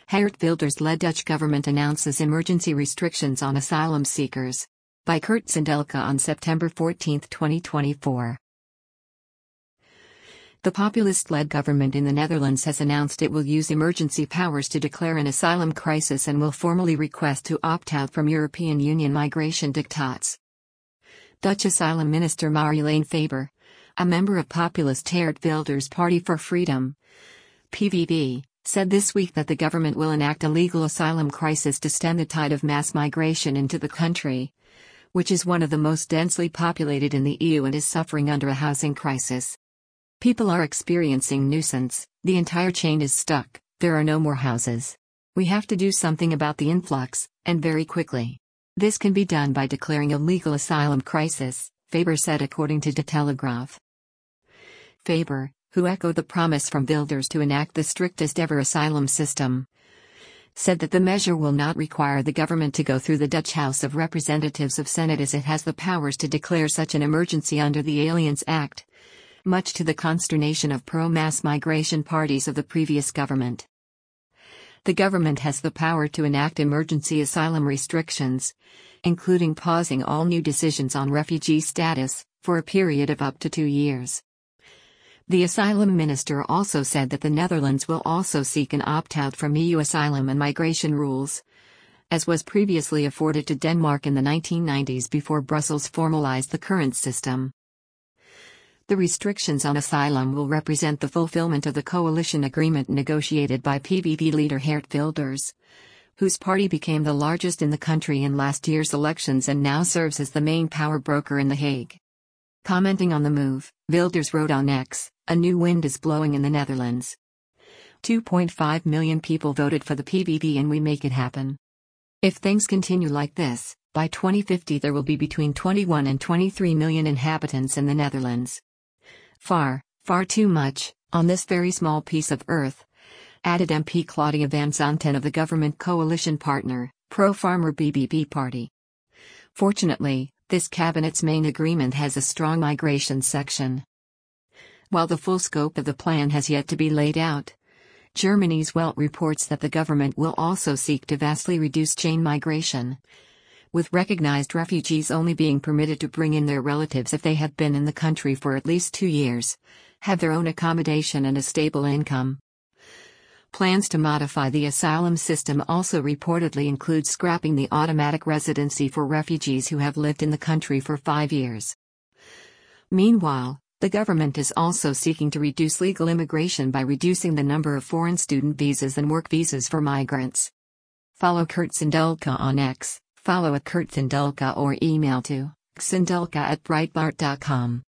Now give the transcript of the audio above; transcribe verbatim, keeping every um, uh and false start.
Geert Wilders-led Dutch government announces emergency restrictions on asylum seekers. By Kurt Sindelke on September fourteenth, twenty twenty-four. The populist-led government in the Netherlands has announced it will use emergency powers to declare an asylum crisis and will formally request to opt out from European Union migration diktats. Dutch Asylum Minister Marjolein Faber, a member of populist Geert Wilders' Party for Freedom, P V V, said this week that the government will enact a legal asylum crisis to stem the tide of mass migration into the country, which is one of the most densely populated in the E U and is suffering under a housing crisis. People are experiencing nuisance, the entire chain is stuck, there are no more houses. We have to do something about the influx, and very quickly. This can be done by declaring a legal asylum crisis, Faber said according to De Telegraaf. Faber, who echoed the promise from Wilders to enact the strictest ever asylum system, said that the measure will not require the government to go through the Dutch House of Representatives of Senate as it has the powers to declare such an emergency under the Aliens Act, much to the consternation of pro-mass migration parties of the previous government. The government has the power to enact emergency asylum restrictions, including pausing all new decisions on refugee status, for a period of up to two years. The asylum minister also said that the Netherlands will also seek an opt-out from E U asylum and migration rules, as was previously afforded to Denmark in the nineteen nineties before Brussels formalized the current system. The restrictions on asylum will represent the fulfillment of the coalition agreement negotiated by P V V leader Geert Wilders, whose party became the largest in the country in last year's elections and now serves as the main power broker in The Hague. Commenting on the move, Wilders wrote on X, "A new wind is blowing in the Netherlands. two point five million people voted for the P V V and we make it happen. If things continue like this, by twenty fifty there will be between twenty-one and twenty-three million inhabitants in the Netherlands. Far, far too much, on this very small piece of earth," added M P Claudia van Zanten of the government coalition partner, pro-farmer B B B party. Fortunately, this cabinet's main agreement has a strong migration section. While the full scope of the plan has yet to be laid out, Germany's Welt reports that the government will also seek to vastly reduce chain migration, with recognized refugees only being permitted to bring in their relatives if they have been in the country for at least two years, have their own accommodation and a stable income. Plans to modify the asylum system also reportedly include scrapping the automatic residency for refugees who have lived in the country for five years. Meanwhile, the government is also seeking to reduce legal immigration by reducing the number of foreign student visas and work visas for migrants. Follow Kurt Sindelke on X. Follow at Kurt Sindelke or email to sindelke at breitbart dot com.